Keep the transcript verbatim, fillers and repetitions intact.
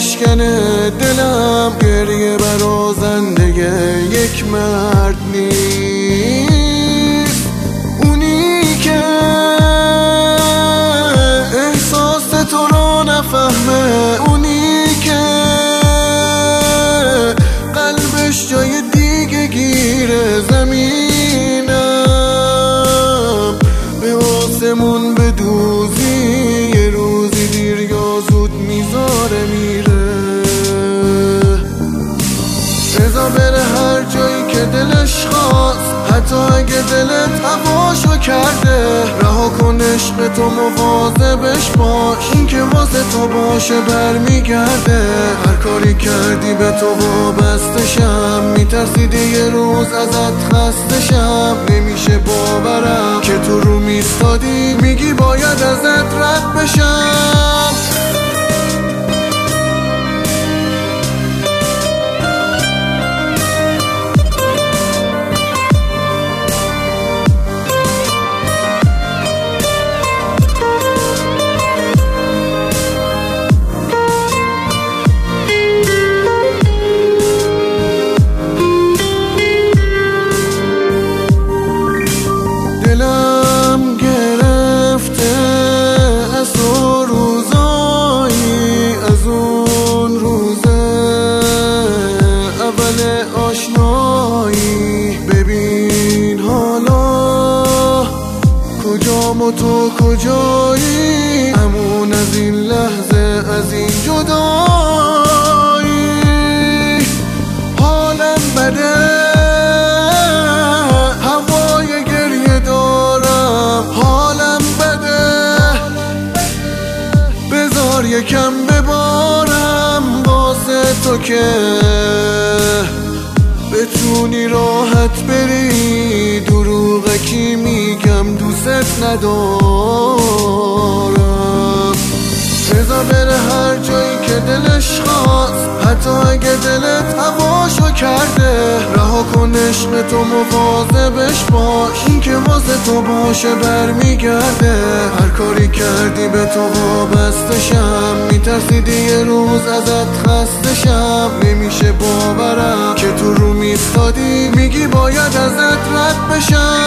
بشکنه دلم، گریه برازنده یک مرد نیست. اونی که احساس تو رو نفهمه، اونی که قلبش جای دیگه گیره، زمینم به آسمون بدوزی، یه روزی دیر یا زود میذاره میره. بذار بره هر جایی که دلش خواست، حتی اگه دلت هواشو کرده. رها کن عشق تو، مواظبش باش، این که واسه تو باشه برمیگرده. هر کاری کردی به تو وابستشم، میترسیدی یه روز ازت خستشم. نمیشه باورم که تو رو میستادی، میگی باید ازت رد بشم. دلم گرفته از تو روزایی، از اون روزه اول آشنایی. ببین حالا کجام و تو کجایی، همون از این لحظه، از این جدایی. حالم بده، یکم ببارم واسه تو که بتونی راحت بری. دروغکی میگم دوست ندارم. بذار بره هر جایی که دلش خواست، حتی اگه دلت هواشو کرده. رها کن عشق تو، مواظبش باش، این که واسه تو باشه برمیگرده. هر کاری کردی به تو وابستشم، میترسیدی یه روز ازت خستشم. نمیشه باورم که تو رو میستادی، میگی باید ازت رد بشم.